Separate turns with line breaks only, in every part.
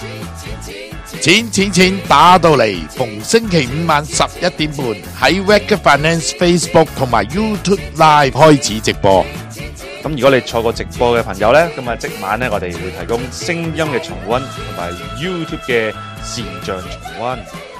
錢打到嚟，逢星期五晚11點半喺 Wacker Finance Facebook 同埋 YouTube Live 開始直播。
咁如果你錯過直播嘅朋友呢，咁啊即晚呢，我哋會提供聲音嘅重溫同埋 YouTube 嘅視像重溫。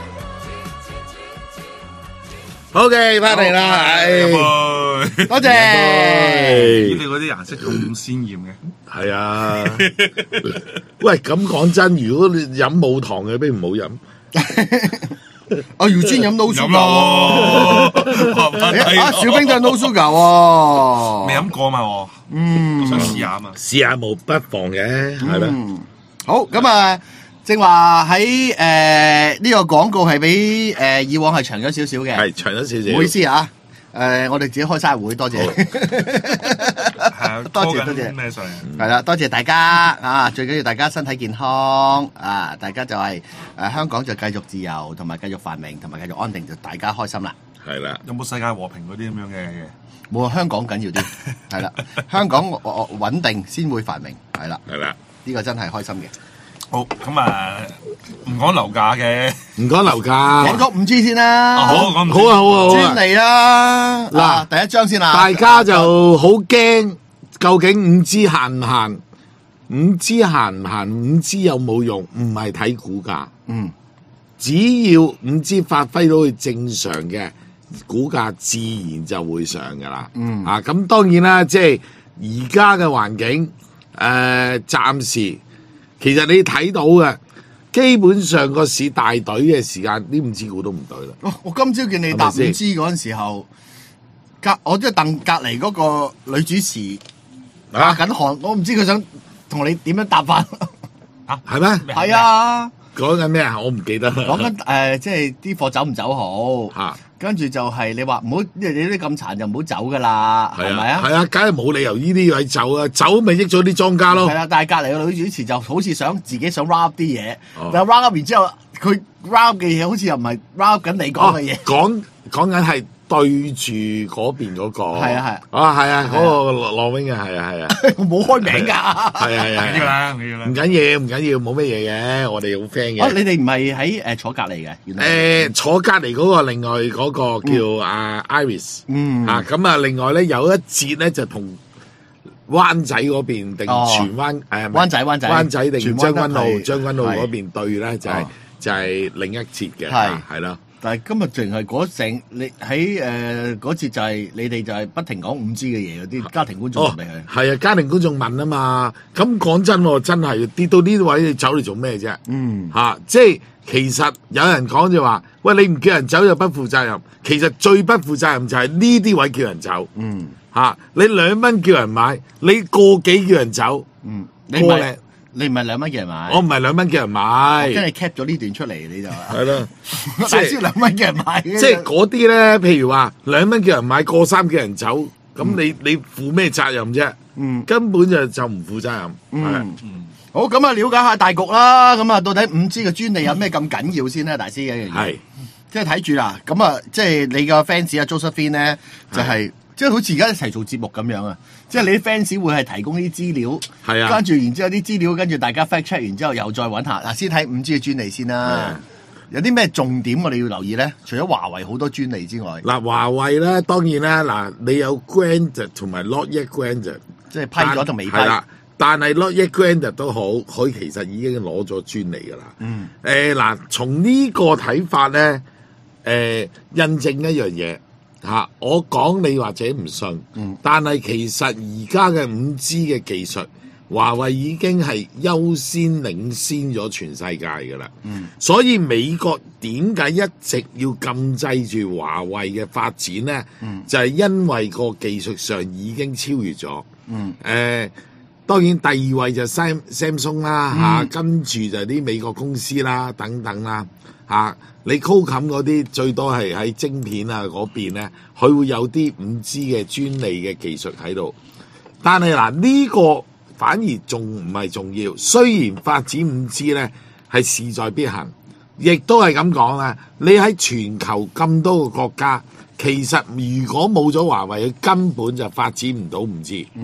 好嘅，翻嚟啦，
多謝。
你哋嗰啲顏色咁鮮豔嘅，
係啊。喂，咁講真，如果你飲冇糖嘅，不如唔好飲。
阿姚尊飲 no
飲
sugar
咯。
阿小冰就 no sugar 喎，
未飲過嘛我，我想試下啊嘛。
試下冇不妨嘅，係啦。
好咁啊！正話喺呢個廣告係比以往係長咗少少嘅，
係長咗少少。
唔好意思啊！我哋自己開晒會，多謝，多謝
咩上？
係啦，多謝大家啊！最緊要大家身體健康啊！大家就係香港就繼續自由，同埋繼續繁榮，同埋繼續安定，就大家開心啦。
係啦，
有冇世界和平嗰啲咁樣嘅嘢？
冇啊！香港緊要啲，係啦，香港穩定先會繁榮，係啦，
係啦，
呢個真係開心嘅。
好咁啊，唔講樓價嘅，
唔講樓價，
講咗 5G 先啦。
好，
好啊，好啊，
專嚟啦！嗱，第一張先啦。
大家就好驚，究竟 5G 限唔限？5G 限唔限？5G 有冇用？唔係睇股價，只要 5G 發揮到佢正常嘅股價，自然就會上噶啦。咁當然啦，即係而家嘅環境，暫時。其實你睇到嘅，基本上個市大隊嘅時間，啲 5G 股都唔對啦。
我今朝見你答 5G 嗰陣時候，我即係戥隔離嗰個女主持打緊汗，我唔知佢想同你點樣答法
啊？係咩？
係啊，
講緊咩啊？我唔記得啦。
講緊即係啲貨走唔走好跟住就係你話唔好，因為你啲咁殘就唔好走噶啦，係咪啊？
係啊，梗係冇理由呢啲位走啊，走咪益咗啲莊家咯。
係啦，但係隔離個女主持就好似自己想 wrap 啲嘢，但係 wrap 完之後，佢 wrap 嘅嘢好似又唔係 wrap 緊你講嘅嘢。
講緊係對住嗰邊嗰個。係
啊，
係啊，嗰個羅永嘅係啊。
我冇開名㗎。
係啊。
唔緊要啦，
唔緊要，冇乜嘢嘅，我哋好 friend 嘅。
你哋唔係喺坐隔離嘅？原來
坐隔離嗰個另外嗰個叫Iris。咁啊，另外咧有一節咧就同灣仔嗰邊定荃灣灣仔定將軍澳嗰邊對咧，就係另一節嘅，係啦。
但係今日淨係嗰你喺嗰節就係你哋就係不停講 5G 嘅嘢，嗰啲家庭觀眾問你
係啊，家庭觀眾問啊嘛。咁講真喎，真係跌到呢位，你走嚟做咩啫？即係其實有人講就話，喂，你唔叫人走就不負責任。其實最不負責任就係呢啲位叫人走。你2蚊叫人買，你個幾叫人走？
你唔係2蚊叫人買，
我唔係2蚊叫人買，
跟住 cap 咗呢段出嚟，你就
係咯，
即係2蚊叫人買，
即係嗰啲咧，譬如話2蚊叫人買，過3叫人走，咁你負咩責任啫？根本就唔負責任。
好，咁啊，了解下大局啦。咁啊，到底 5G 嘅專利有咩咁緊要先咧？大師嘅
係，即
係睇住啦。咁啊，即係你個 fans 啊 Josephine 咧，就係。即係好似而家一齊做節目咁樣啊！即係你啲 fans 會係提供啲資料，跟住然之後啲資料跟住大家 fact check 完之後又再揾下嗱，先睇 5G 嘅專利先啦。有啲咩重點我哋要留意咧？除咗華為好多專利之外，
華為咧當然啦，你有 granted 同埋 not yet granted，
即係批咗同未批。
係啦，但係 not yet granted 都好，佢其實已經攞咗專利㗎啦。從呢個睇法咧，印證一樣嘢。我講你或者唔信，但係其實而家嘅 5G 嘅技術，華為已經係優先領先咗全世界㗎啦。所以美國點解一直要禁制住華為嘅發展呢？就係因為個技術上已經超越咗。當然第2位就 Samsung 啦，跟住就啲美國公司啦，等等啦。你 Qualcomm 嗰啲最多係喺晶片啊嗰邊咧，佢會有啲 5G 嘅專利嘅技術喺度。但係呢個反而仲唔係重要。雖然發展 5G 咧係勢在必行，亦都係咁講啦。你喺全球咁多個國家，其實如果冇咗華為，佢根本就發展唔到 5G。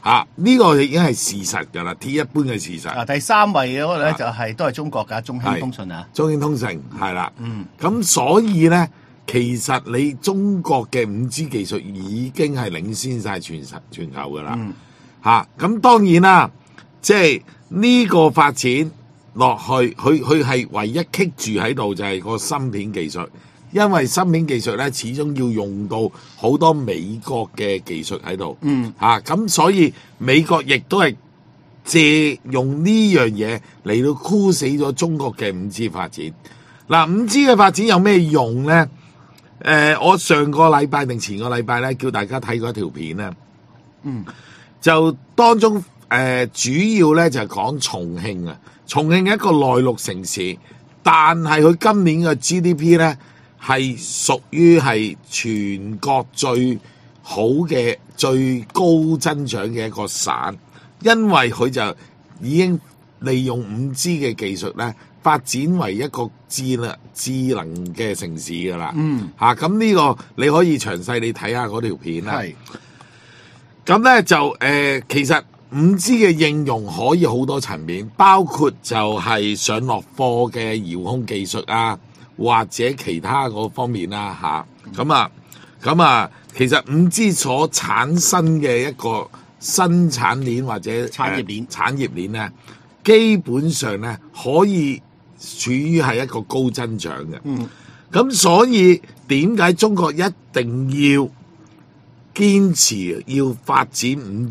呢個已經係事實㗎啦，鐵一般嘅事實。
第3位嗰個咧就係都係中國㗎，中興通訊啊。
中興通訊係啦。咁所以咧，其實你中國嘅5G 技術已經係領先晒全球㗎啦。咁當然啦，即係呢個發展落去，佢係唯一棘住喺度就係個芯片技術。因為芯片技術咧，始終要用到好多美國嘅技術喺度，咁所以美國亦都係借用呢樣嘢嚟到箍死咗中國嘅5G 發展。5G 嘅發展有咩用咧？我上個禮拜定前個禮拜咧，叫大家睇嗰條片咧，就當中主要咧就係講重慶啊，重慶一個內陸城市，但係佢今年嘅 GDP 咧，係屬於係全國最好嘅最高增長嘅一個省，因為佢就已經利用5G 嘅技術咧，發展為一個智能嘅城市㗎啦。咁呢個你可以詳細你睇下嗰條片啦。咁咧就其實5G 嘅應用可以好多層面，包括就係上落課嘅遙控技術啊，或者其他嗰方面啦。咁其實5G 所產生嘅一個生產鏈或者產業鏈咧，基本上咧可以處於係一個高增長嘅。咁所以點解中國一定要堅持要發展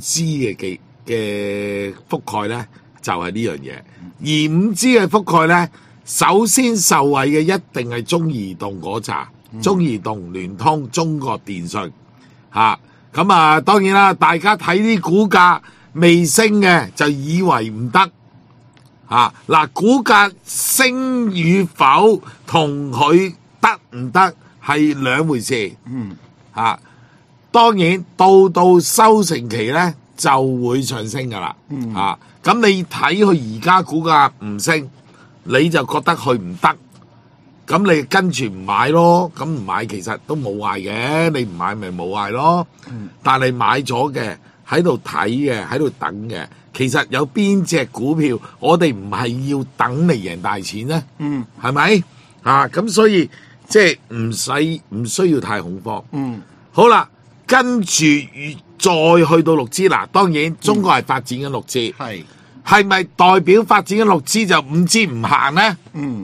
5G 嘅覆蓋咧？就係呢樣嘢。而5G 嘅覆蓋咧，首先受惠嘅一定係中移動嗰扎，中移動、聯通、中國電信當然啦，大家睇啲股價未升嘅就以為唔得股價升與否同佢得唔得係兩回事。當然到收成期咧就會上升噶啦。咁你睇佢而家股價唔升，你就覺得佢唔得，咁你跟住唔買咯。咁唔買其實都冇壞嘅，你唔買咪冇壞咯。但係買咗嘅喺度睇嘅，喺度等嘅，其實有邊隻股票我哋唔係要等嚟贏大錢咧？係咪咁所以即係唔需要太恐慌。好啦，跟住再去到6G嗱，當然中國係發展緊6G，係咪代表發展緊6G就5G唔行咧？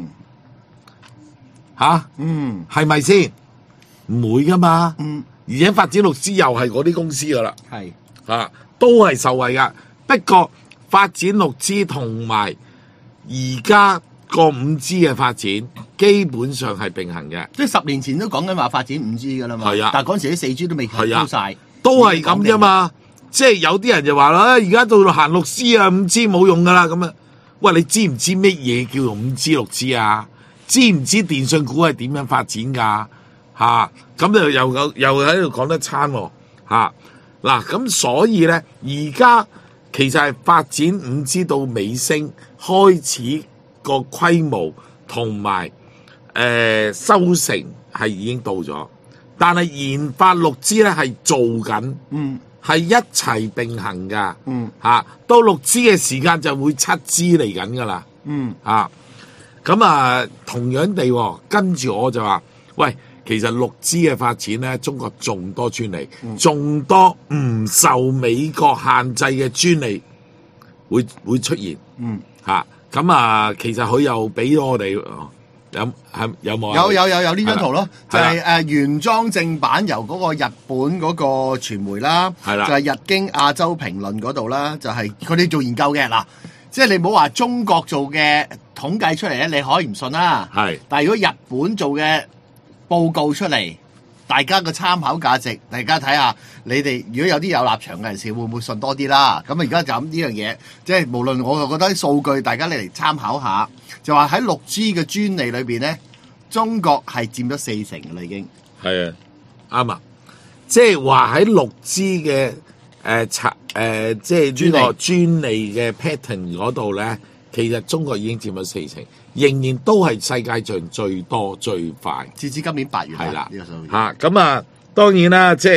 係咪先？唔會噶嘛。而且發展6G又係嗰啲公司噶啦，都係受惠噶。不過發展6G 同埋而家個5G 嘅發展基本上係並行嘅。
即係10年前都講緊話發展5G 噶啦嘛。但係嗰陣時啲4G 都未高晒，
都係咁啫嘛。即係有啲人就話啦，而家到行6G 啊，5G 冇用噶啦咁啊。喂，你知唔知乜嘢叫做5G 6G 啊？知唔知電信股係點樣發展噶？咁就又喺度講得餐喎。咁所以咧，而家其實係發展5G到尾聲，開始個規模同埋收成係已經到咗，但係研發6G咧係做緊，係一齊並行噶。到6G 嘅時間就會7G 嚟緊噶啦。同樣地，跟住我就話，喂，其實6G 嘅發展咧，中國仲多專利，仲多唔受美國限制嘅專利會出現。其實佢又俾咗我哋有冇啊？
有呢張圖咯，就係原裝正版由嗰個日本嗰個傳媒啦，就係日經亞洲評論嗰度啦，就係佢哋做研究嘅嗱。即係你唔好話中國做嘅統計出嚟咧，你可以唔信啦。但係如果日本做嘅報告出嚟，大家嘅參考價值，大家睇下你哋如果有啲有立場嘅人士會唔會信多啲啦？咁而家就咁呢樣嘢，即係無論我就覺得啲數據大家嚟參考下，就話喺6G 嘅專利裏邊咧，中國係佔咗40%嘅啦已經。係
啊，啱啊，即係話喺6G 嘅即係呢個專利嘅 patent 嗰度咧，其實中國已經佔咗40%，仍然都係世界上最多最快。
截至今年8月係啦，呢個數據
咁當然啦，即係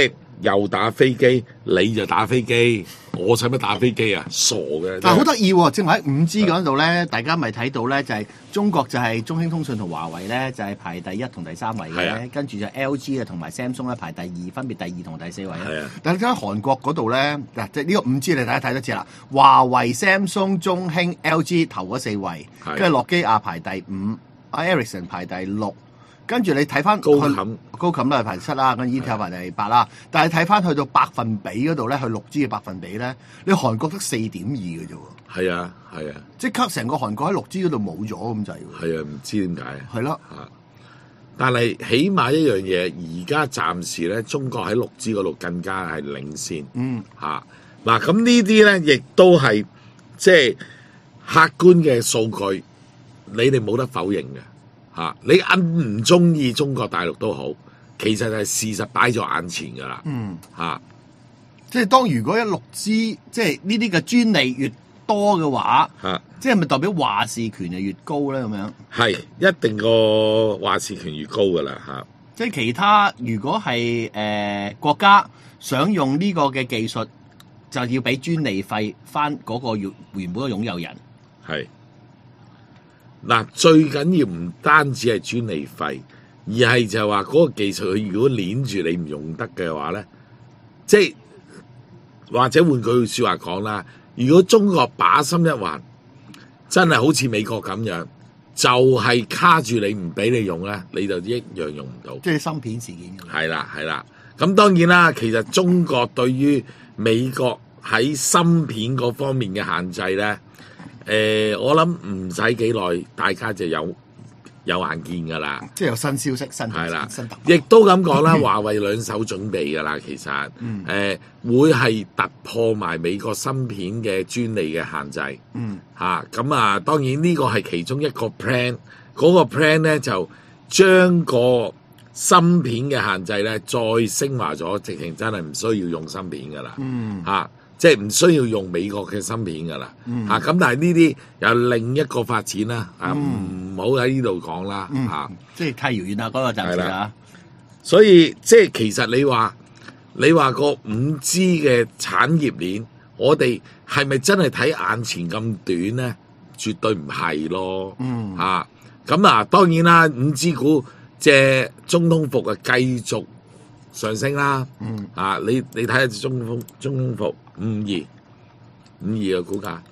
又打飛機，你就打飛機，我使乜打飛機啊？傻嘅！
但係好得意喎，正話喺5G 嗰度咧，大家咪睇到咧，就係中國就係中興通訊同華為咧，就係排第1同第3位嘅，跟住就 LG 啊同埋 Samsung 咧排第2，分別第2同第4位啊。但係睇韓國嗰度咧，嗱即係呢個5G 你大家睇得知啦，華為、Samsung、中興、LG 頭嗰4位，跟住諾基亞排第5，阿 Ericsson 排第6。跟住你睇翻高冚都係排7啦，跟住 Intel 排第8啦。但係睇翻去到百分比嗰度咧，去6G 嘅百分比咧，你韓國得4.2嘅啫喎。
係啊，
即刻成個韓國喺6G 嗰度冇咗咁滯喎。
係啊，唔知點解。
係咯。
但係起碼一樣嘢，而家暫時咧，中國喺6G 嗰度更加係領先。嗱，咁呢啲咧，亦都係即係客觀嘅數據，你哋冇得否認嘅。你唔中意中國大陸都好，其實係事實擺咗眼前㗎啦。
即係當如果6G 即係呢啲嘅專利越多嘅話，即係咪代表話事權就越高咧？咁樣
係一定個話事權越高㗎啦。
即係其他如果係國家想用呢個嘅技術，就要俾專利費翻嗰個原本嘅擁有人。
係。嗱，最緊要唔單止係專利費，而係就係話嗰個技術佢如果鏈住你唔用得嘅話咧，即係或者換句説話講啦，如果中國把心一橫，真係好似美國咁樣，就係卡住你唔俾你用咧，你就一樣用唔到。
即係芯片事件。係
啦。咁當然啦，其實中國對於美國喺芯片嗰方面嘅限制咧。我諗唔使幾耐，大家就有眼見㗎啦。即係有新消息、新突破。亦都咁講啦，華為兩手準備㗎啦。其實會係突破埋美國芯片嘅專利嘅限制。咁啊，當然呢個係其中一個 plan。嗰個 plan 咧就將個芯片嘅限制咧再升華咗，直情真係唔需要用芯片㗎啦。即係唔需要用美國嘅芯片㗎啦，咁但係呢啲有另一個發展啦，唔好喺呢度講啦，
即係太遙遠啦，嗰個暫時啦。
所以即係其實你話個5G 嘅產業鏈，我哋係咪真係睇眼前咁短咧？絕對唔係咯，咁當然啦，5G 股借中通服啊繼續上升啦，你睇下中通服。52嘅股價，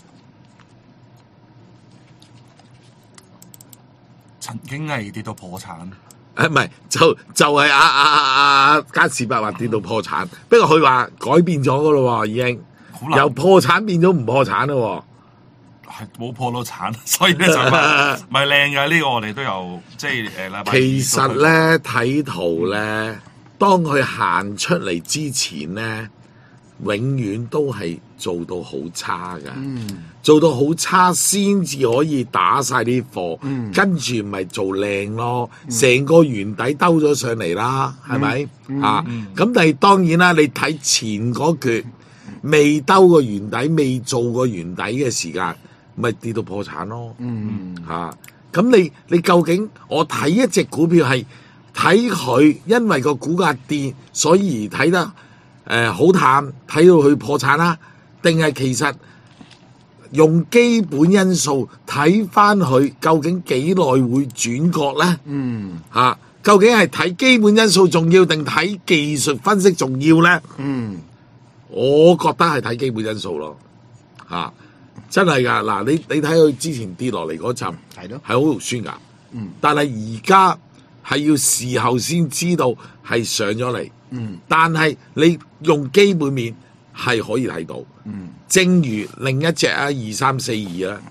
曾經係跌到破產。
唔係就係嘉士伯話跌到破產，不過佢話改變咗㗎咯喎，已經由破產變咗唔破產咯喎。
係冇破到產，所以咧就唔係靚嘅呢個，我哋都有即係禮拜。
其實咧睇圖咧，當佢行出嚟之前咧。永遠都係做到好差㗎，做到好差先至可以打晒啲貨，跟住咪做靚咯，成個圓底兜咗上嚟啦，係咪？咁但係當然啦，你睇前嗰橛未兜個圓底，未做個圓底嘅時間，咪跌到破產咯。咁你究竟我睇一隻股票係睇佢因為個股價跌，所以而睇得好淡，睇到佢破產啦，定係其實用基本因素睇翻佢究竟幾耐會轉角咧？究竟係睇基本因素重要定睇技術分析重要咧？我覺得係睇基本因素咯，真係㗎。嗱，你睇佢之前跌落嚟嗰陣，係好肉酸㗎。但係而家係要事後先知道係上咗嚟。但係你用基本面係可以睇到，正如另一隻2342啦，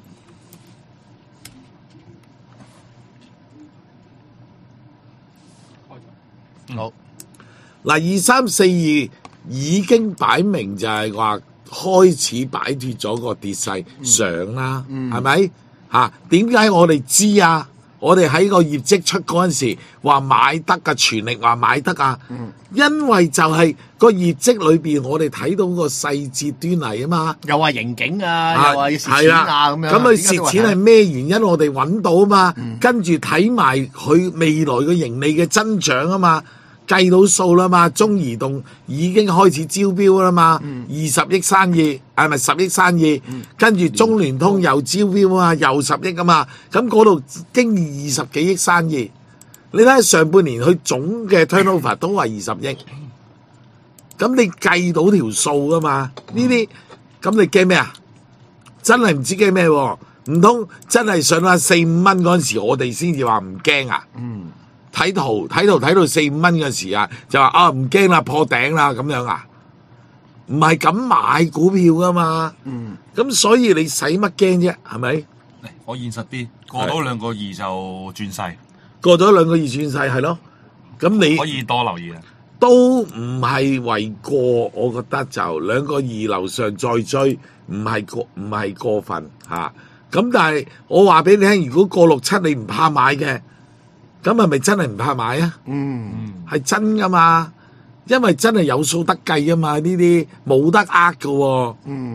好嗱，2342已經擺明就係話開始擺脫咗個跌勢上啦，係咪？點解我哋知啊？我哋喺個業績出嗰陣時話買得㗎，全力話買得啊！因為就係個業績裏邊，我哋睇到個細節端倪啊嘛。又話盈警啊，又話要蝕錢啊咁樣。咁佢蝕錢係咩原因？我哋揾到啊嘛。跟住睇埋佢未來嘅盈利嘅增長啊嘛。 計到數啦嘛，中移動已經開始招標啦嘛，20億生意，係咪10億生意？跟住中聯通又招標啊，又10億啊嘛，咁嗰度經20幾億生意，你睇下上半年佢總嘅 turnover 都係20億，咁你計到條數噶嘛？呢啲咁你驚咩啊？真係唔知驚咩喎？唔通真係上到4、5蚊嗰陣時，我哋先至話唔驚啊？睇圖睇到4、5蚊嘅時啊，就話啊唔驚啦，破頂啦咁樣啊？唔係咁買股票噶嘛？咁所以你使乜驚啫？係咪？
我現實啲，過到2個2就轉勢，
過咗2個2轉勢係咯。咁你
可以多留意啊。
都唔係為過，我覺得就2個2樓上再追，唔係過分嚇。咁但係我話俾你聽，如果過6、7你唔怕買嘅，咁係咪真係唔怕買啊？係真噶嘛，因為真係有數得計啊嘛，呢啲冇得呃噶喎。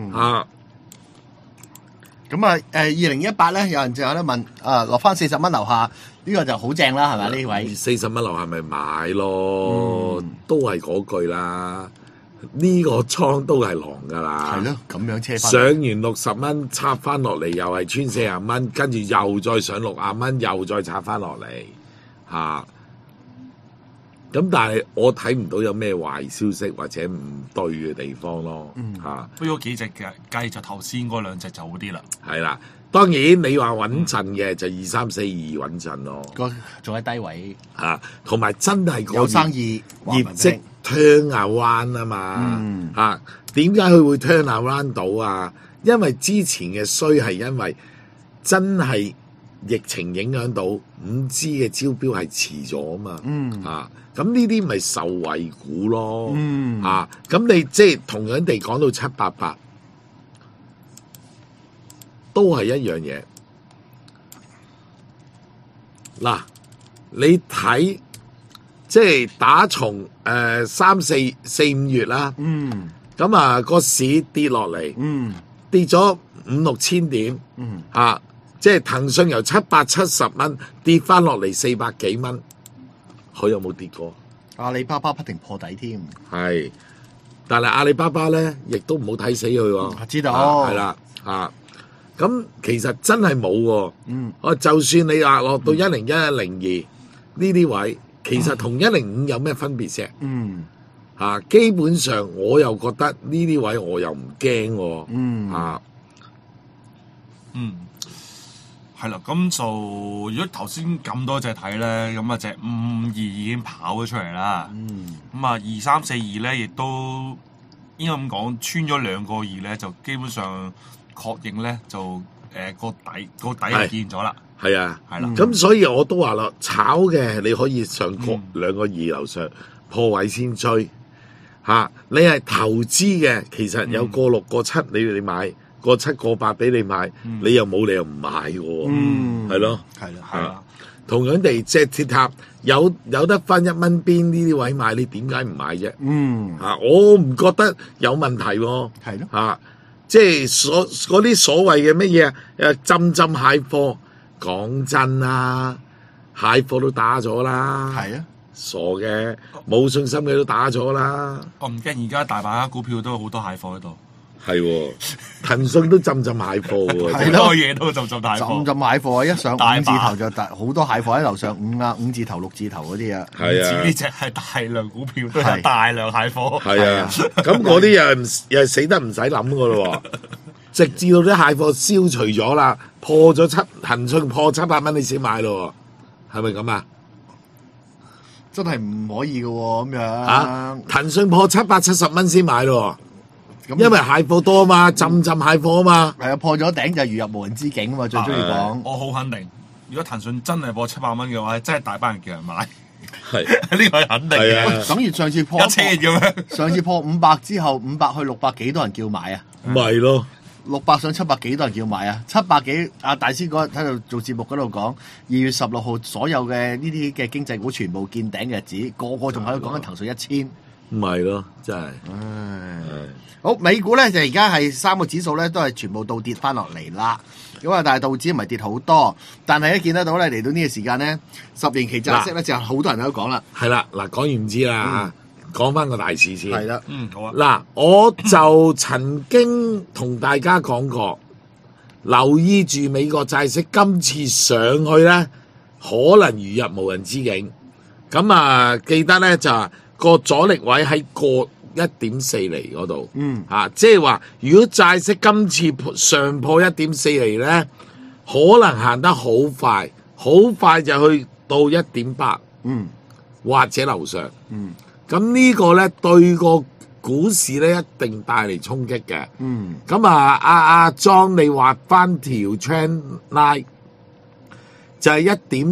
咁啊2018咧，有人就有得問落翻40蚊樓下，呢個就好正啦，係咪呢位
？40蚊樓下咪買咯，都係嗰句啦。呢個倉都係狼噶啦，
係咯，咁樣車翻
上完60蚊插翻落嚟，又係穿40蚊，跟住又再上60蚊，又再插翻落嚟嚇。咁但係我睇唔到有咩壞消息或者唔對嘅地方咯嚇。
不過幾隻嘅雞就頭先嗰2隻就好啲啦。
係啦，當然你話穩陣嘅就2342穩陣咯，
仲喺低位
嚇，同埋真係
有生意
業績 turn around 啊嘛嚇。點解佢會 turn around 到啊？因為之前嘅衰係因為真係疫情影響到5G 嘅招標係遲咗啊嘛咁呢啲咪受惠股咯咁你即係同樣地講到788都係一樣嘢嗱，你睇即係打從3、4、5月啦咁啊個市跌落嚟跌咗5、6千點即係騰訊由770蚊跌翻落嚟400幾蚊，佢有冇跌過？
阿里巴巴不停破底添，
係，但係阿里巴巴咧，亦都唔好睇死佢喎。
知道
係啦咁其實真係冇喎。就算你話落到101、102呢啲位，其實同105有咩分別啫？基本上我又覺得呢啲位我又唔驚喎。
係啦，咁就如果頭先咁多隻睇咧，咁啊隻552已經跑咗出嚟啦。咁啊2342咧，亦都應該咁講，穿咗2個2咧，就基本上確認咧就個底係見咗啦。
係啊，
係啦。
咁所以我都話啦，炒嘅你可以上過2個2樓上破位先追你係投資嘅，其實有過6、過7你買。過7、過8俾你買，你又冇理由唔買嘅喎，係咯，
係啦，
同樣地，隻鐵塔有得翻1蚊邊呢啲位買，你點解唔買啫？我唔覺得有問題喎，
係咯，
即係嗰啲所謂嘅乜嘢啊，浸蟹貨，講真啦，蟹貨都打咗啦，
係啊，
傻嘅，冇信心嘅都打咗啦。
我唔驚，而家大把股票都有好多蟹貨喺度。
係喎，騰訊都浸蟹貨喎，
好多嘢都浸蟹貨。
浸蟹貨一上5字頭就好多蟹貨喺樓上5字頭、6字頭嗰啲啊。
係啊，
呢隻係大量股票都有大量蟹貨。
係啊，咁嗰啲又係死得唔使諗噶咯，直至到啲蟹貨消除咗啦，破咗騰訊破700蚊你先買咯，係咪咁啊？
真係唔可以噶咁樣。
騰訊破770蚊先買咯。因為蟹貨多啊嘛，浸蟹貨啊嘛，
係啊，破咗頂就如入無人之境啊嘛，最中意講。
我好肯定，如果騰訊真係破700蚊嘅話，真係大班人叫人買。
係
呢個係肯定嘅。
等於上次破
1,000嘅咩？
上次破500之後，500去600幾多人叫買啊？
咪咯
，600上700幾多人叫買啊？700幾啊！大師嗰日喺度做節目嗰度講，2月16號所有嘅呢啲嘅經濟股全部見頂嘅日子，個個仲喺度講緊騰訊1000。
唔係咯，真係。
好，美股咧就而家係3個指數咧都係全部倒跌翻落嚟啦。咁啊，但係道指唔係跌好多，但係咧見得到咧嚟到呢個時間咧，10年期債息咧就好多人都講啦。
係啦，嗱講完唔知啦，講翻個大市先。
係啦，
好啊。
嗱，我就曾經同大家講過，留意住美國債息今次上去咧，可能如入無人之境。咁啊，記得咧就係個阻力位喺過1.4厘嗰度，即係話如果債息今次上破1.4厘咧，可能行得好快，好快就去到1.8，或者樓上，咁呢個咧對個股市咧一定帶嚟衝擊嘅，咁阿莊你畫翻條 trend line 就係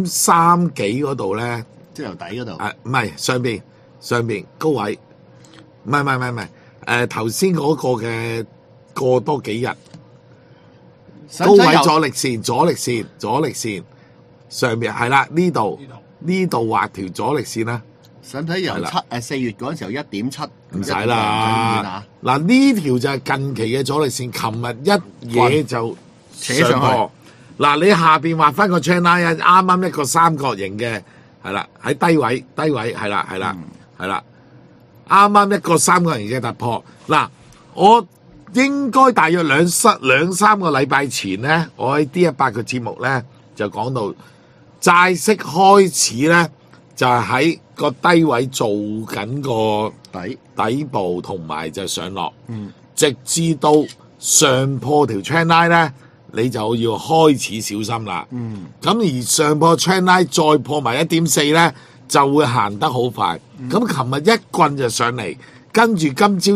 1.3幾嗰度咧，
即係由底嗰度，
唔係上邊高位。唔係，頭先嗰個嘅過多幾日高位阻力線上面係啦，呢度畫條阻力線啦。
使唔使由4月嗰陣時候1.7？
唔使啦。嗱呢條就係近期嘅阻力線，琴日一嘢就
扯上去。
嗱你下邊畫翻個 channel line，啱啱一個三角形嘅係啦，喺低位係啦。啱啱一個三角形嘅突破，嗱，我應該大約兩三個禮拜前咧，我喺 D100個節目咧就講到債息開始咧就係喺個低位做緊個底部，同埋就上落，直至到上破條 trend line 咧，你就要開始小心啦。咁而上破 trend line 再破埋1.4咧，就會行得好快。咁琴日一棍就上嚟，跟住今朝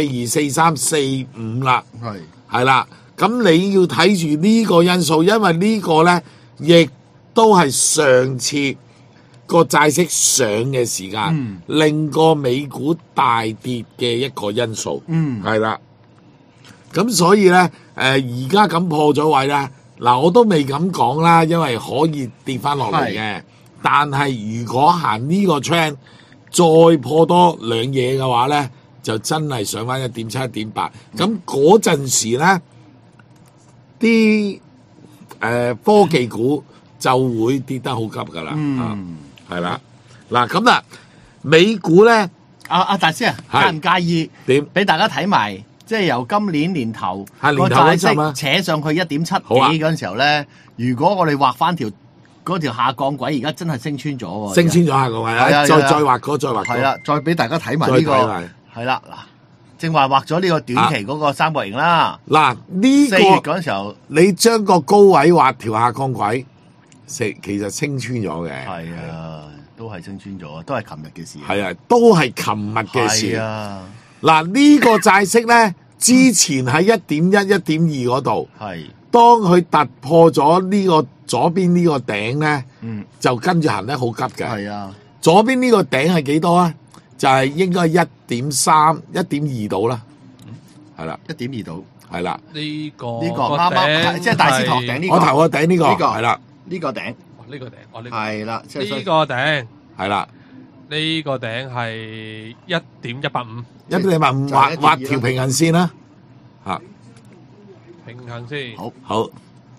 1.42、43、45啦，係啦。咁你要睇住呢個因素，因為呢個咧亦都係上次個債息上嘅時間，令個美股大跌嘅一個因素，係啦。咁所以咧，而家咁破咗位咧，嗱我都未咁講啦，因為可以跌翻落嚟嘅。但係如果行呢個 trend 再破多兩嘢嘅話咧，就真係上翻1.7、1.8。咁嗰陣時咧，啲科技股就會跌得好急噶啦，係啦。嗱咁啦，美股咧，
阿大師介唔介意點俾大家睇埋？即係由今年年頭個債息扯上去1.7幾嗰陣時候咧，如果我哋畫翻嗰條下降軌，而家真係升穿咗喎！
升穿咗下降軌啦，再畫過，係
啦，再俾大家睇埋呢個係啦。嗱，正話畫咗呢個短期嗰個三角形啦。
嗱，呢個4
月嗰陣時候，
你將個高位畫條下降軌，其實升穿咗嘅。
係啊，都係升穿咗，都係琴日嘅事。
係啊，都係琴日嘅事。
係啊，
嗱呢個債息咧，之前喺1.1、1.2嗰度，
係
當佢突破咗呢個左邊呢個頂咧，就跟住行得好急嘅。
係啊，
左邊呢個頂係幾多啊？就係應該係1.3、1.2度啦。係啦
，1.2度。
係啦，
呢個
啱啱即係大師頭頂呢個。
我頭個頂呢個係啦，
呢個頂。
呢個頂，我呢個
係啦，
呢個頂
係啦，
呢個頂係1.185。
1.185畫條平行線啦，嚇。
平行先，
好，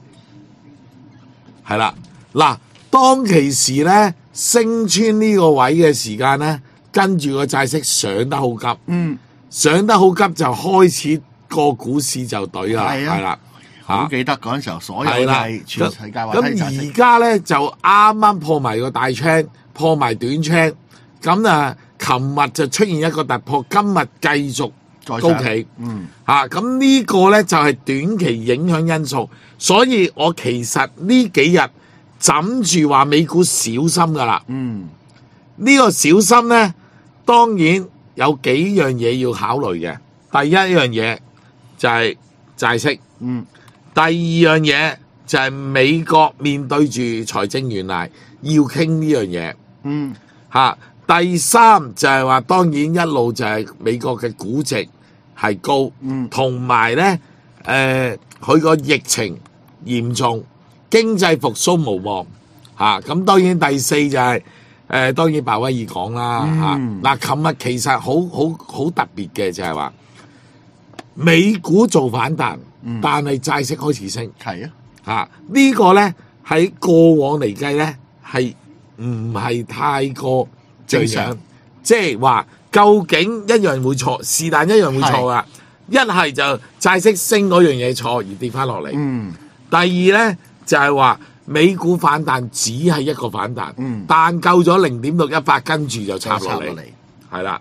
係啦。嗱，當其時咧升穿呢個位嘅時間咧，跟住個債息上得好急，上得好急就開始個股市就懟啦，係啦，
好記得嗰陣時候，所有係全世界話低債息。
咁而家咧就啱啱破埋個大窗，破埋短窗，咁啊，琴日就出現一個突破，今日繼續高企，咁呢個咧就係短期影響因素，所以我其實呢幾日枕住話美股小心噶啦，呢個小心咧，當然有幾樣嘢要考慮嘅。第一樣嘢就係債息，第二樣嘢就係美國面對住財政懸崖要傾呢樣嘢，第三就係話當然一路就係美國嘅估值係高，同埋咧佢個疫情嚴重，經濟復甦無望，咁當然第四就係當然鮑威爾講啦嗱，琴日其實好特別嘅就係話美股做反彈，但係債息開始升。
係
呢個咧喺過往嚟計咧係唔係太過正常？即係話究竟一樣會錯，是但一樣會錯噶。一係就債息升嗰樣嘢錯而跌翻落嚟。第二咧就係話美股反彈只係一個反彈，但夠咗0.618，跟住就插落嚟，係啦。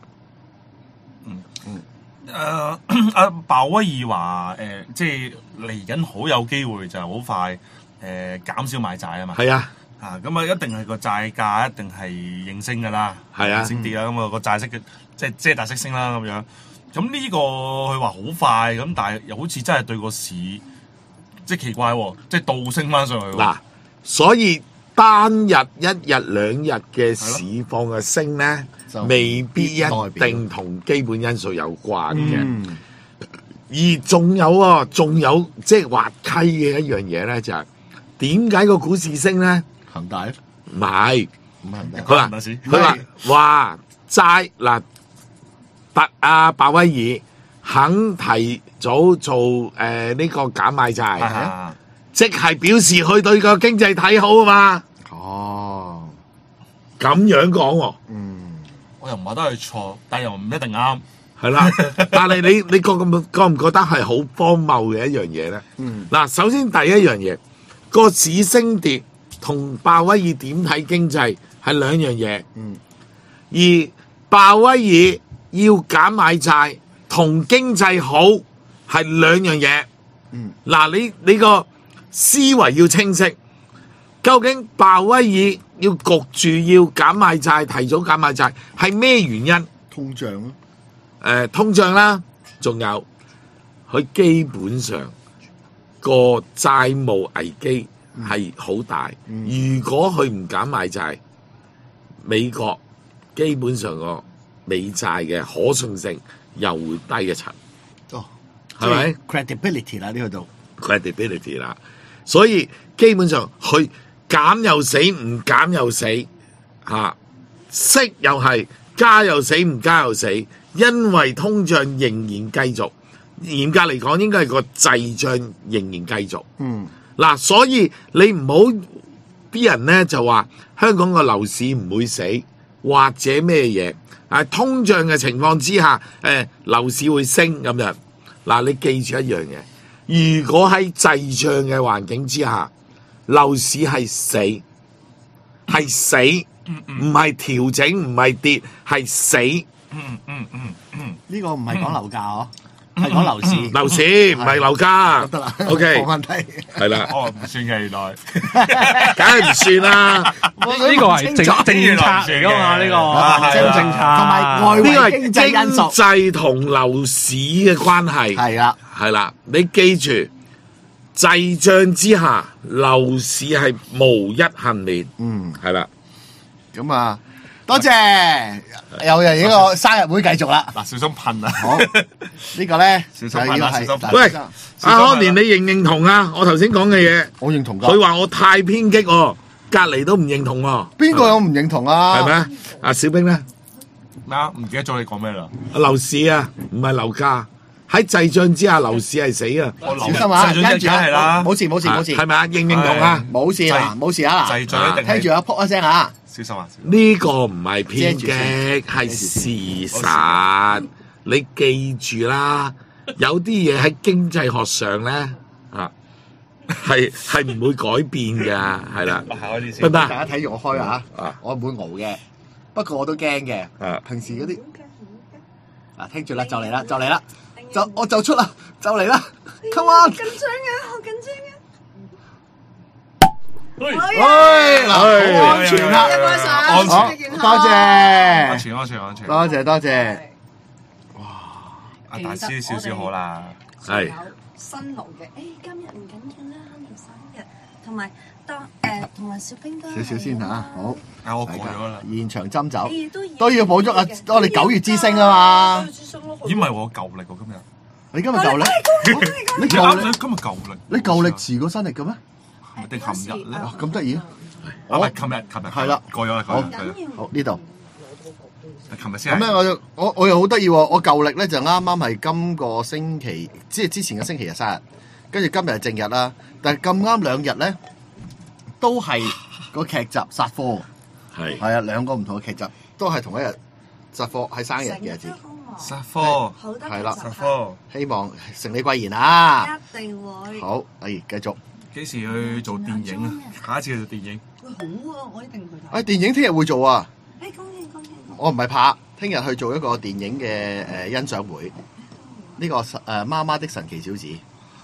阿鮑威爾話即係嚟緊好有機會就係好快減少買債啊嘛。
係啊，
咁啊一定係個債價一定係應升噶啦，
係啊，
升跌啦，咁啊個債息嘅即係大息升啦咁樣。咁呢個佢話好快，咁但係又好似真係對個市即係奇怪喎，即係倒升翻上去。
嗱，所以單日一日兩日嘅市況嘅升咧，未必一定同基本因素有關嘅。而仲有即係滑稽嘅一樣嘢咧，就係點解個股市升咧？
恒大
唔係，佢話債嗱。鮑威爾肯提早做呢個減買債，即係表示佢對個經濟睇好啊嘛。咁樣講喎。
我又唔覺得佢錯，但又唔一定啱。
係啦，但係你覺唔覺得係好荒謬嘅一樣嘢咧？嗱，首先第一樣嘢，個市升跌同鮑威爾點睇經濟係兩樣嘢。而鮑威爾要減買債同經濟好係兩樣嘢。嗱，你個思維要清晰。究竟鮑威爾要焗住要減買債，提早減買債係咩原因？
通脹咯。
通脹啦，仲有佢基本上個債務危機係好大。如果佢唔減買債，美國基本上個美債嘅可信性又會低一層，係咪
credibility 啦？呢個度
credibility 啦，所以基本上佢減又死，唔減又死，息又係加又死，唔加又死，因為通脹仍然繼續，嚴格嚟講應該係個滯脹仍然繼續。嗱，所以你唔好啲人咧就話香港個樓市唔會死，或者咩嘢。通脹嘅情況之下，樓市會升咁樣。嗱，你記住一樣嘢，如果喺滯脹嘅環境之下，樓市係死，係死，唔係調整，唔係跌，係死。
呢個唔係講樓價嗬，係講樓市。
樓市唔係樓價。
得啦
，OK，
冇問題。
係啦。
唔算嘅原來，
梗係唔算啦。
呢個係政策嚟噶嘛？呢個政策，
同埋外圍經濟因素，
經濟同樓市嘅關係係啦。你記住，滯脹之下，樓市係無一幸免。係啦。
咁啊，多謝有人呢個生日會繼續啦。
嗱，小心噴啊！
好，呢個咧
小心噴啊！小心噴。
喂，阿康年，你認唔認同啊？我頭先講嘅嘢，
我認同㗎。
佢話我太偏激喎。隔離都唔認同喎，
邊個有唔認同啊？
係咪啊？阿小兵咧
咩啊？唔記得咗你講咩啦？
樓市啊，唔係樓價，喺滯脹之下，樓市係死啊！
小心啊！跟住
係啦，
冇事，
係咪啊？認唔認同啊？
冇事啊，冇事啊！
滯脹一定
聽住啊，撲一聲啊！
小心啊！
呢個唔係偏激，係事實。你記住啦，有啲嘢喺經濟學上咧係唔會改變㗎，係啦，得唔得？
大家睇住我開啊！我唔會熬嘅，不過我都驚嘅。平時嗰啲聽住啦，就嚟啦，我就出啦，就嚟啦 ，come on！
緊張啊，好緊張啊！
好安全啦，
安全，
多謝，
安全，
多謝。
哇！阿大師少少好啦，
係。
新郎嘅，今日唔緊要啦，今日生日，同埋同埋小兵都
少少先嚇，好。
我改咗啦。
現場斟酒都要補足啊！我哋9月之星啊嘛。
咦？唔係我舊歷喎，今日。
你今日舊歷？
你舊歷？今日舊歷？
你舊歷遲過新歷嘅咩？
定琴日咧？
咁得意啊！
唔係琴日
係啦，
過咗啦，
好
過咗
好呢度。
琴日先係。
咁咧，我又好得意喎！我舊歷咧就啱啱係今個星期，即係之前嘅星期日生日，跟住今日係正日啦。但係咁啱2日咧，都係個劇集殺科。係啊，兩個唔同嘅劇集都係同一日殺科，係生日嘅日子。
殺科
係啦，
殺科。
希望成李貴賢啊！
一定會。
好，繼續。
幾時去做電影啊？下一次去做電影。
喂，好啊，我一定去睇。
電影聽日會做啊！
恭喜恭喜！
我唔係拍，聽日去做一個電影嘅欣賞會。呢個媽媽的神奇小子。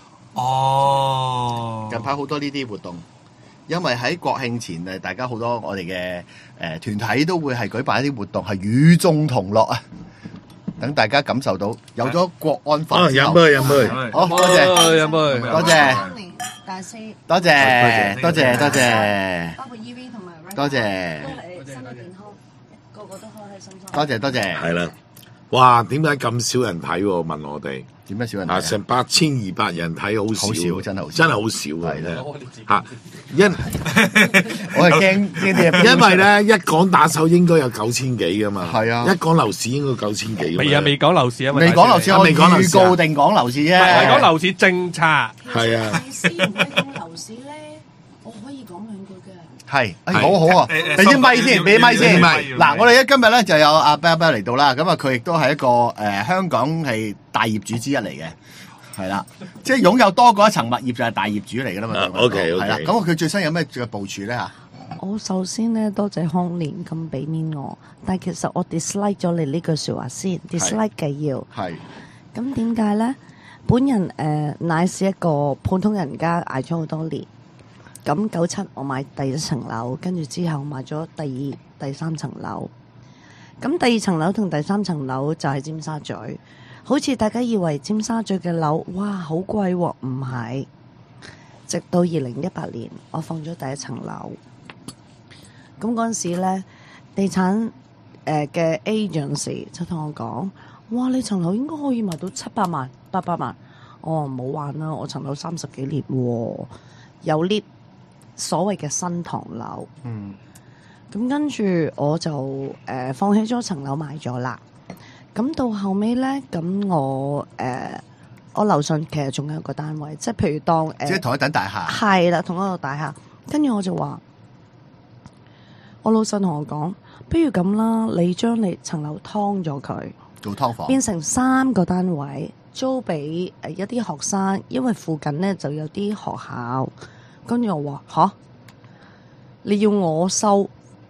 哦。
近排好多呢啲活動，因為喺國慶前大家好多我哋嘅團體都會係舉辦一啲活動，係與眾同樂啊！等大家感受到有咗國安法之後。
飲杯。
好，多謝，
飲杯，
多謝，
大師，
多謝，多謝，
包括 EV 同埋
多謝，
都係身體健康，個個都開開心心。
多謝，多謝。
係啦，哇！點解咁少人睇喎？問我哋
點解少人睇啊？
成8200人睇，好少，
好少真係好少
真係好少啊！
係我係驚啲，
因為咧一講打手應該有9000幾噶嘛，
係啊，
一講樓市應該9000幾。
未講樓市啊，
未講樓市，我預告定講樓市啫，
係講樓市政策。
係啊。
大師唔可以講樓市咧，我可以講2句嘅。
係，好啊！俾啲咪先，俾啲咪先。嗱，我哋今日咧就有阿 Bell 嚟到啦，咁啊佢亦都係一個香港係大業主之一嚟嘅，係啦，即係擁有多過一層物業就係大業主嚟噶啦嘛。
OK，
係啦，咁佢最新有咩嘅部署咧嚇？
我首先咧多謝康年咁俾面我，但係其實我 dislike 咗你呢句説話先 ，dislike 嘅要。
係。
咁點解咧？本人乃是一個普通人家，捱咗好多年。咁97我買第1層樓，跟住之後買咗第2、第3層樓。咁第2層樓同第3層樓就係尖沙咀，好似大家以為尖沙咀嘅樓哇好貴喎，唔係。直到2018年，我放咗第1層樓。咁嗰陣時咧，地產嘅 agency 就同我講：哇，你層樓應該可以賣到700萬、800萬。我話唔好玩啦，我層樓30幾年喎，有 lift。所謂嘅新唐樓，咁跟住我就放棄咗層樓賣咗啦。咁到後尾咧，咁我樓上其實仲有一個單位，即係譬如當
即係同一等大廈，
係啦，同一個大廈。跟住我就話，我老細同我講，不如咁啦，你將你層樓劏咗佢，
做劏房，
變成3個單位，租俾一啲學生，因為附近咧就有啲學校。跟住我話吓，你要我收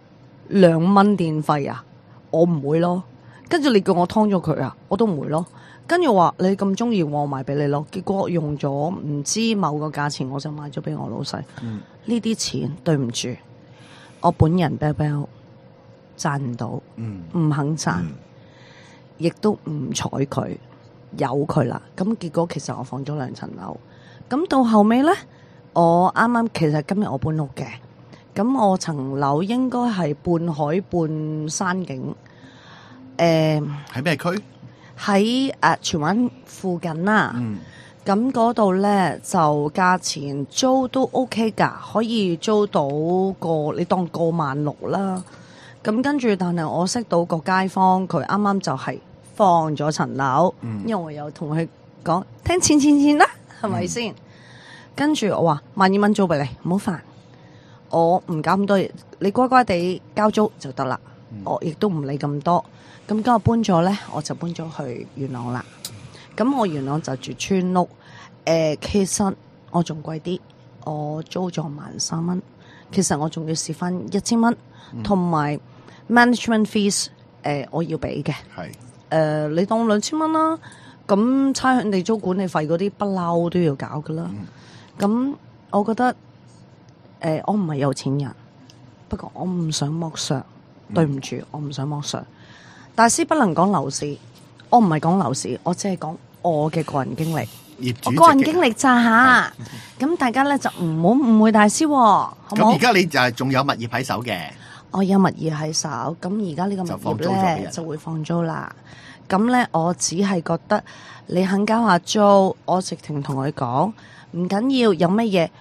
2蚊電費啊？我唔會咯。跟住你叫我劏咗佢啊，我都唔會咯。跟住話你咁中意，我賣俾你咯。結果用咗唔知某個價錢，我就賣咗俾我老細。呢啲錢對唔住，我本人 Bell 賺唔到，唔肯賺，亦都唔睬佢，由佢啦。咁結果其實我放咗2層樓。咁到後尾咧。我啱啱其實今日我搬屋嘅，咁我層樓應該係半海半山景，
喺咩區？
喺荃灣附近啦。咁嗰度咧就價錢租都 OK 㗎，可以租到你當過16000啦。咁跟住，但係我識到個街坊，佢啱啱就係放咗層樓，因為我有同佢講聽錢啦，係咪先？跟住我話12000蚊租俾你，唔好煩，我唔搞咁多嘢，你乖乖地交租就得啦。我亦都唔理咁多。咁今日搬咗咧，我就搬咗去元朗啦。咁我元朗就住村屋，其實我仲貴啲，我租咗13000蚊。其實我仲要蝕翻1000蚊，同埋 management fees，我要俾嘅。係你當2000蚊啦。咁差餉地租管理費嗰啲不嬲都要搞噶啦。咁我覺得我唔係有錢人，不過我唔想剝削，對唔住，我唔想剝削。大師不能講樓市，我唔係講樓市，我只係講我嘅個人經歷，我個人經歷咋嚇。咁大家咧就唔好誤會大師，好冇？
咁而家你就係仲有物業喺手嘅，
我有物業喺手，咁而家呢個物業咧就會放租啦。咁咧我只係覺得你肯交下租，我直情同佢講。唔緊要，有乜嘢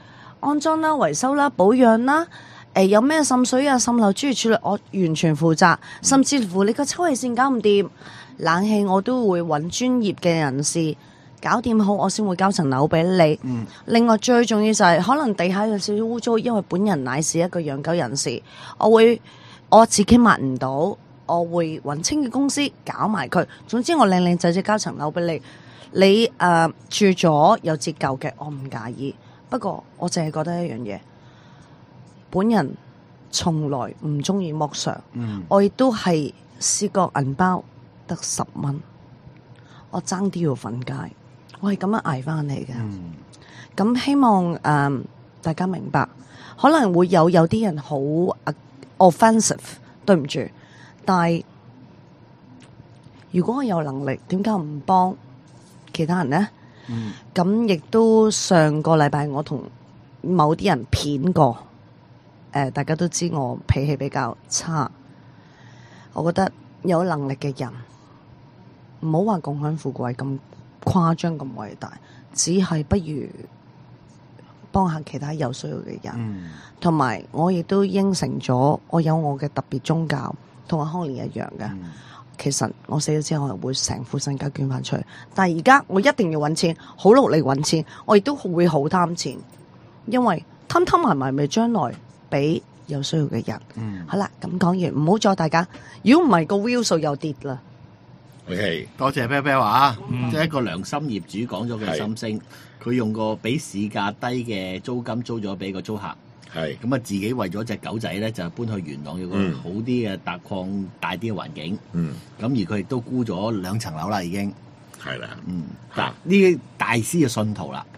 安裝啦、維修啦、保養啦。有咩滲水啊、滲漏諸如此類，我完全負責。甚至乎你個抽氣扇搞唔掂，冷氣我都會揾專業嘅人士搞掂好，我先會交層樓俾你。另外最重要就係、可能地下有少少污糟，因為本人乃是一個養狗人士，我自己抹唔到，我會揾清潔公司搞埋佢。總之我靚靚仔仔交層樓俾你。你住咗有折舊嘅，我唔介意。不過我淨係覺得一樣嘢。本人從來唔中意剝削，我亦都係試過銀包得10蚊，我爭啲要瞓街，我係咁樣捱翻嚟嘅。咁希望大家明白，可能會有啲人好 offensive， 對唔住，但係如果我有能力，點解唔幫其他人呢？咁亦都上個禮拜我同某啲人片過。大家都知我脾氣比較差，我覺得有能力嘅人唔好話共享富貴咁誇張咁偉大，只係不如幫下其他有需要嘅人。同埋我亦都應承咗，我有我嘅特別宗教，同阿康年一樣嘅。其實我死咗之後，我會成副身家捐翻出去。但係而家我一定要揾錢，好努力揾錢，我亦都會好貪錢，因為貪埋埋咪將來俾有需要嘅人。好啦，咁講完，唔好阻大家。如果唔係個 view 數又跌啦。
OK，
多謝 Bell Bell 啊，即係一個良心業主講咗嘅心聲。佢用個比市價低嘅租金租咗俾個租客。係咁啊，自己為咗隻狗仔咧，就搬去元朗有個好啲嘅達礦大啲嘅環境。咁而佢亦都沽咗2層樓啦，已經
係啦。
嗱，呢啲大師嘅信徒啦。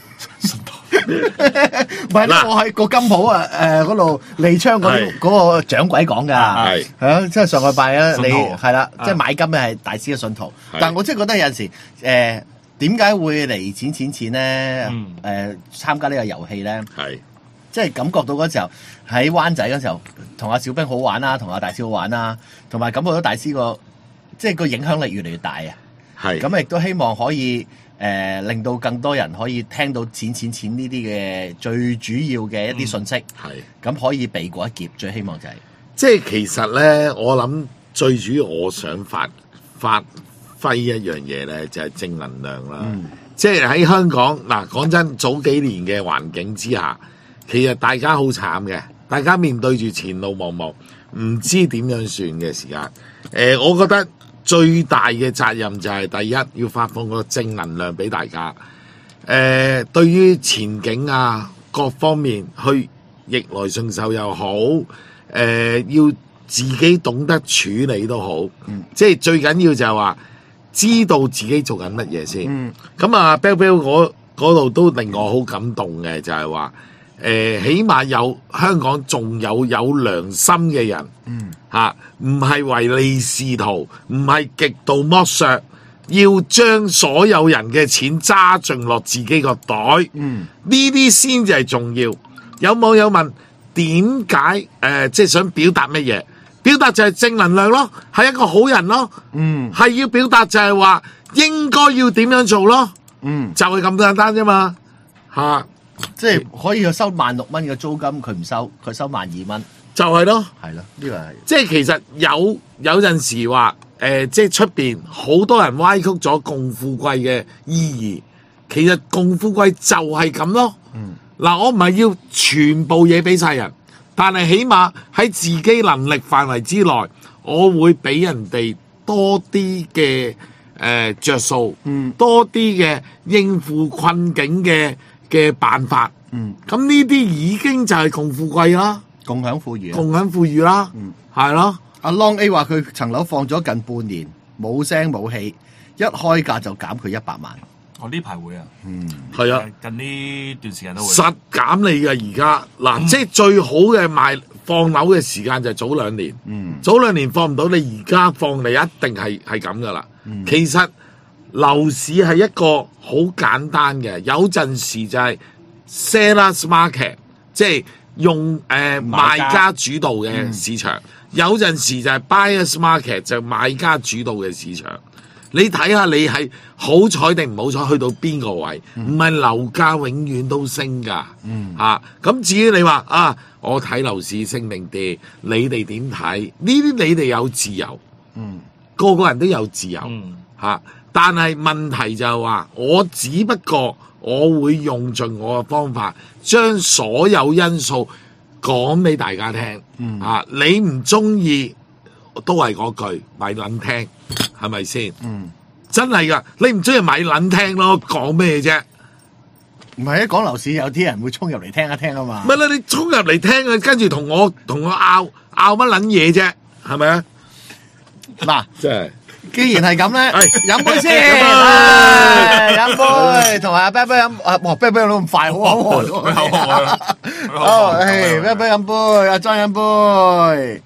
唔係啦，我喺個金鋪嗰度利昌嗰個掌櫃講㗎，係啊，即係上個拜啊，你係啦，即係買金嘅係大師嘅信徒。但係我真係覺得有陣時點解會嚟錢咧？參加呢個遊戲咧，係即係感覺到嗰時候喺灣仔嗰時候，同阿小兵好玩啦，同阿大師好玩啦，同埋感覺到大師即係個影響力越嚟越大啊！係咁，亦都希望可以。令到更多人可以聽到錢呢啲嘅最主要嘅一啲信息，係咁可以避過一劫。最希望就係，
即係其實咧，我諗最主要我想發揮一樣嘢咧，就係正能量啦。即係喺香港嗱，講真，早幾年嘅環境之下，其實大家好慘嘅，大家面對住前路茫茫，唔知點樣算嘅時間。我覺得。最大嘅責任就係第一要發放個正能量俾大家，對於前景啊各方面去逆來順受又好，要自己懂得處理都好，即係最緊要就係話知道自己做緊乜嘢先。咁啊 Bell Bell 嗰度都令我好感動嘅，就係話起碼有香港仲有良心嘅人。唔係唯利是圖，唔係極度剝削，要將所有人嘅錢揸進落自己個袋，呢啲先至係重要。有網友問點解即係想表達乜嘢？表達就係正能量咯，係一個好人咯，係要表達就係話應該要點樣做咯，就係咁簡單啫嘛，
即係可以收16,000蚊嘅租金，佢唔收，佢收12,000蚊。
就係咯，
係咯，呢個係
即係其實有陣時話即係出邊好多人歪曲咗共富貴嘅意義，其實共富貴就係咁咯。嗱，我唔係要全部嘢俾晒人，但係起碼喺自己能力範圍之內，我會俾人哋多啲嘅着數，多啲嘅應付困境嘅辦法。咁呢啲已經就係共富貴啦。
共享富裕，
共享富裕啦，係咯。
阿 Long A 話佢層樓放咗近半年，冇聲冇氣，一開價就減佢100萬。
我呢排會啊，
係啊，
近呢段時間都會
實減你嘅而家嗱，即係最好嘅放樓嘅時間就係早2年，早2年放唔到，你而家放你一定係咁噶啦。其實樓市係一個好簡單嘅，有陣時就係 sellers market， 即係。用賣家主導嘅市場，有陣時就係 buyers market 就買家主導嘅市場。 你睇下你係好彩定唔好彩去到邊個位，唔係樓價永遠都升㗎。咁至於你話啊，我睇樓市升定跌，你哋點睇？呢啲你哋有自由，個個人都有自由但係問題就係話，我只不過我會用盡我嘅方法，將所有因素講俾大家聽。你唔中意都係嗰句咪撚聽，係咪先？真係噶，你唔中意咪撚聽咯，講咩啫？
唔係講樓市有啲人會衝入嚟聽一聽啊嘛。
唔係啦，你衝入嚟聽，跟住同我拗乜撚嘢啫？係咪啊？
嗱，
真係。
既然係咁咧，飲杯先，飲杯，同埋阿啤啤飲，哇，啤啤飲到咁快，好口渴，好，啤啤飲杯，阿莊飲杯。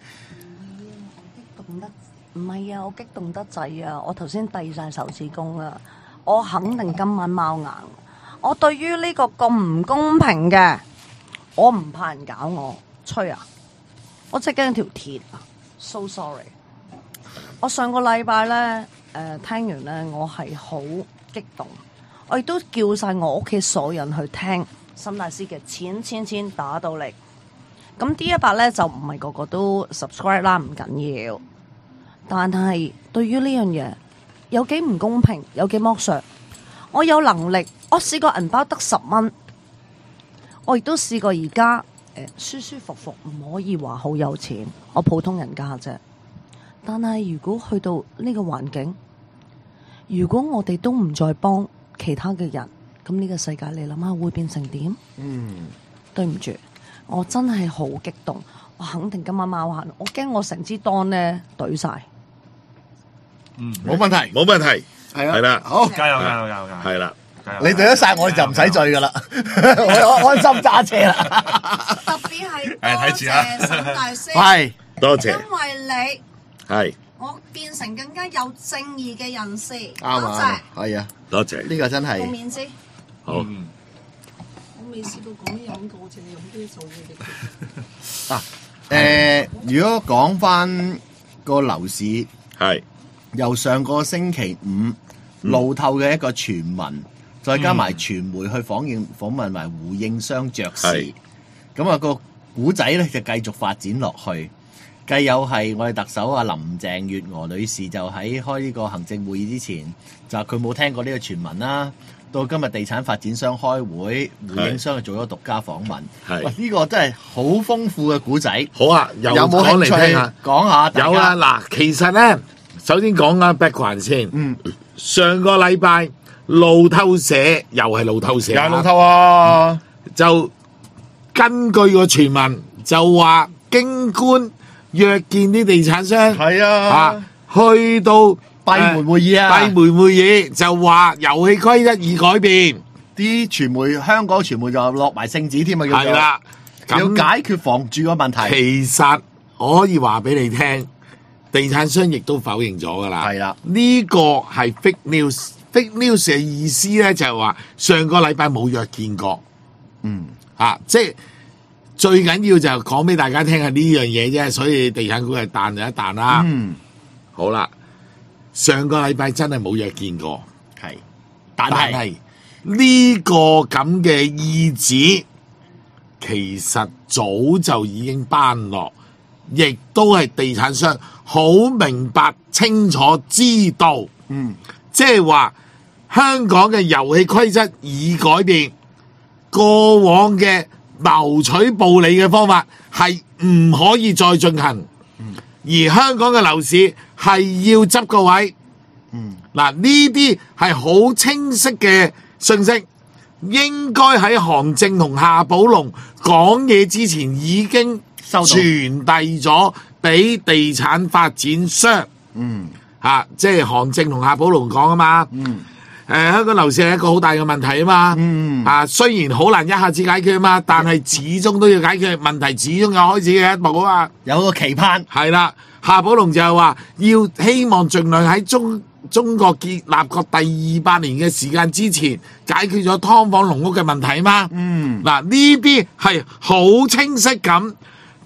唔係啊，我激動得滯啊！我頭先遞晒手指公啊，我肯定今晚貓硬。我對於呢個咁唔公平嘅，我唔怕人搞我，吹啊！我即係驚條鐵啊 ，so sorry。我上個禮拜咧，聽完咧，我係好激動，我亦都叫晒我屋企所有人去聽沈大師嘅錢打到嚟。咁 D100咧就唔係個個都 subscribe 啦，唔緊要。但係對於呢樣嘢有幾唔公平，有幾剝削，我有能力，我試過銀包得10蚊，我亦都試過而家舒舒服服，唔可以話好有錢，我普通人家啫。但係如果去到呢個環境，如果我哋都唔再幫其他嘅人，咁呢個世界你諗下會變成點？對唔住，我真係好激動，我肯定今晚貓眼，我驚我成支當呢懟晒。
冇問題，
冇問題，係啦，
好，
加油，
係啦，
你懟得晒我哋就唔使醉噶啦，我安心揸車啦。
特別係
睇住啊
多謝沈大師，
係，
多謝，
因為
係，
我變成更加有正義嘅人士，多
啱
謝
啊，係啊，
多謝，
呢個真
冇
係
面先。
好。
我未試過講飲過，淨係飲啲做嘅。
如果講翻個樓市，
係
由上個星期五路透嘅一個傳聞，再加埋傳媒去訪問埋胡應湘爵士，咁啊個古仔咧就繼續發展落去。繼有係我哋特首啊林鄭月娥女士就喺開呢個行政會議之前，就話佢冇聽過呢個傳聞啦。到今日地產發展商開會，胡應湘就做咗獨家訪問。喂，呢個真係好豐富嘅古仔。
好啊，有
冇
講嚟
興趣
聽下？
講下？
有啊，嗱，其實咧，首先講下 background 先。上個禮拜路透社又係路透社，
有路透啊，
就根據個傳聞就話京官約見啲地產商，
係啊，
去到
閉門會議啊！
閉門會議就話遊戲規則已改變，
啲傳媒香港傳媒就落埋聖旨添啊！
係啦，
要解決房住個問題。
其實我可以話俾你聽，地產商亦都否認咗噶啦。
係啦，
呢個係 fake news。fake news 嘅意思咧就係話上個禮拜冇約見過。即係最緊要就係講俾大家聽係呢樣嘢啫，所以地產股係彈就一彈啦。好啦。上個禮拜真係冇約見過，
係，
但係呢個咁嘅意旨，其實早就已經頒落，亦都係地產商好明白清楚知道，即係話香港嘅遊戲規則已改變，過往嘅謀取暴利嘅方法係唔可以再進行。而香港嘅樓市係要執個位，嗱呢啲係好清晰嘅信息，應該喺韓正同夏寶龍講嘢之前已經傳遞咗俾地產發展商，即係韓正同夏寶龍講啊嘛。香港樓市係一個好大嘅問題啊嘛，雖然好難一下子解決啊嘛，但係始終都要解決問題，始終有開始嘅一步啊嘛，
有個期盼
係啦。夏寶龍就係話要希望盡量喺中國建立國第200年嘅時間之前解決咗劏房籠屋嘅問題啊嘛。嗱呢啲係好清晰咁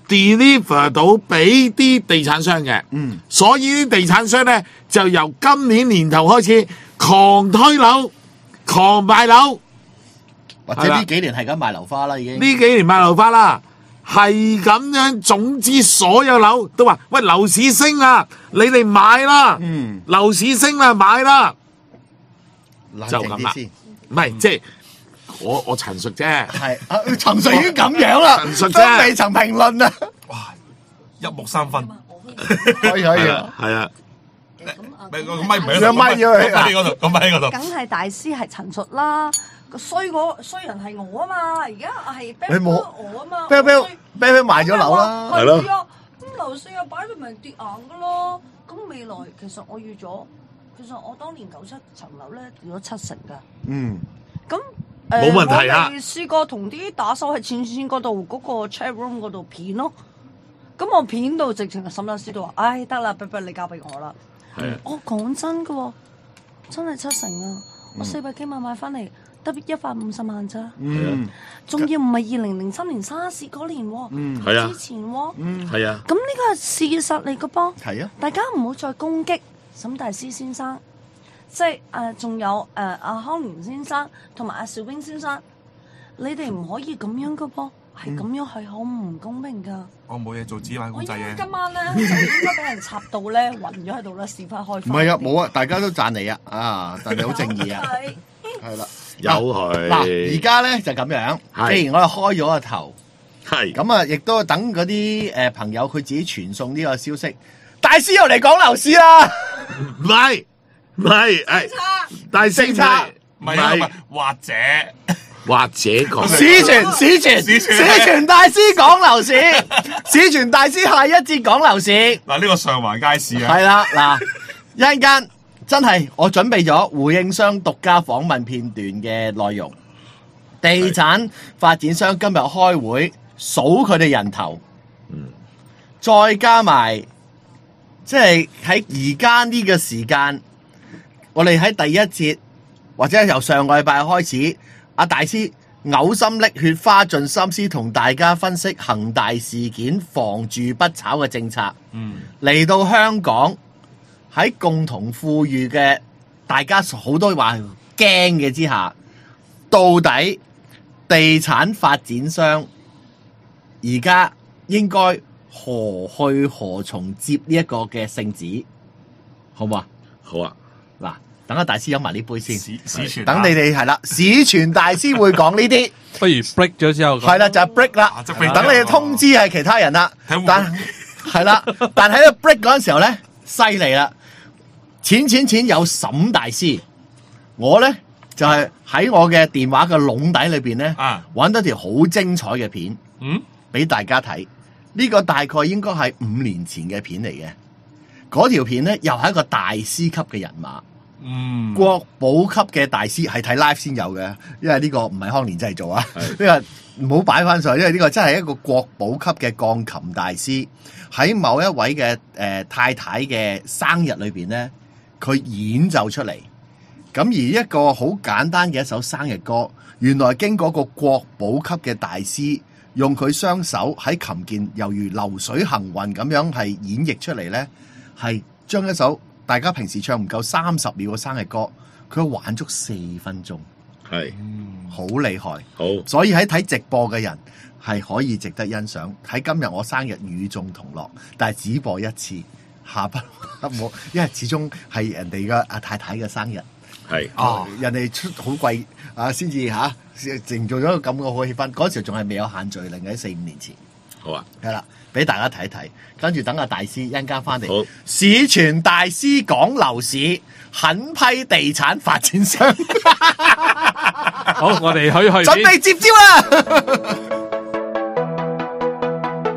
deliver 到俾啲地產商嘅。所以啲地產商咧就由今年年頭開始狂推樓、狂賣樓，
或者呢幾年係咁賣樓花啦，已經
呢幾年賣樓花啦，係咁樣。總之所有樓都話：喂，樓市升啦，你哋買啦。樓市升啦，買啦。
冷
就咁啦
靜啲先。
唔係，即係我陳述啫。
係陳述已經咁樣啦，
陳述啫
都未曾評論啊。
哇，一目三分。
可以
係啊。
咪個咪唔係
兩米咗佢
喺嗰度，個咪喺嗰度。
梗係大師係陳述啦，個衰人係我啊嘛，而家係
你冇
我啊嘛。
啤買咗樓啦，
係咯。
咁樓市啊擺到明跌硬噶咯，咁未來其實我預咗，其實我當年97層樓咧跌咗7成噶。咁
冇問題啊
我哋試過同啲打手喺前線嗰度嗰個 chat room 嗰度片咯，咁我片到直情係沈老師都話：唉，得啦，不你交俾我啦。我講真噶喎，真係7成啊！我400幾萬買翻嚟，得150萬咋？仲要唔係2003年沙士嗰年喎，
係啊
之前喎，
係啊。
咁呢個係事實嚟噶噃。
係啊，
大家唔好再攻擊沈大師先生，即係仲有阿康年先生同埋阿邵兵先生，你哋唔可以咁樣噶噃，係咁樣係好唔公平噶。
我冇嘢做，只買
我應
公仔嘅。
該今晚咧就應該俾人插到咧暈咗喺度啦，屎忽開花。
唔係啊，冇啊，大家都讚你啊，但你好正義啊，係啦，
有佢
嗱，而家咧就咁樣，既然我哋開咗個頭，
係
咁啊，亦都等嗰啲朋友佢自己傳送呢個消息，大師又嚟講樓市啦，
唔係，誒，大聖差，
唔係啊，唔係或者
講
史傳大師講樓市，史傳大師下一節講樓市。
嗱，呢個上環街市啊，
係啦，嗱，一陣間真係我準備咗回應商獨家訪問片段嘅內容。地產發展商今日開會數佢哋人頭，再加埋即係喺而家呢個時間，我哋喺第一節或者由上個禮拜開始，阿大師嘔心瀝血花盡心思同大家分析恒大事件房住不炒嘅政策。嚟到香港喺共同富裕嘅大家好多話驚嘅之下，到底地產發展商而家應該何去何從接呢一個嘅聖旨，好唔好啊？
好啊，
嗱，等阿大師飲埋呢杯先，
史傳
等你哋係啦，史傳大師會講呢啲，
不如 break 咗之後，
係啦，就係 break 啦，
即係
等你哋通知係其他人啦，但係啦，但喺個 break 嗰陣時候咧，犀利啦，錢有沈大師，我咧就係喺我嘅電話嘅籠底裏邊咧，揾到條好精彩嘅片，俾大家睇。呢個大概應該係5年前嘅片嚟嘅，嗰條片咧又係一個大師級嘅人馬，國寶級嘅大師，係睇 live 先有嘅，因為呢個唔係康年製造啊，呢個唔好擺翻上去，因為呢個真係一個國寶級嘅鋼琴大師，喺某一位嘅太太嘅生日裏邊咧，佢演奏出嚟，咁而一個好簡單嘅一首生日歌，原來經過個國寶級嘅大師。用佢雙手喺琴鍵猶如流水行雲咁樣係演繹出嚟呢，係將一首大家平時唱唔夠30秒嘅生日歌，佢玩足4分鐘，
係
好厲害，
好，
所以喺睇直播嘅人係可以值得欣賞。喺今日我生日與眾同樂，但係只播一次，下不冇，因為始終係人哋嘅阿太太嘅生日。
係
人哋出好貴先至營造咗一個咁嘅好氣氛。嗰時仲係未有限聚令嘅，喺4-5年前。
好啊，
係啦，俾大家睇一睇，跟住等阿大師一陣間翻嚟。
好，
史傳大師講樓市，狠批地產發展商。
好，我哋去
準備接招啦！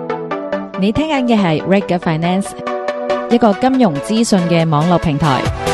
你聽緊嘅係 Reg Finance，一個金融資訊嘅網絡平台。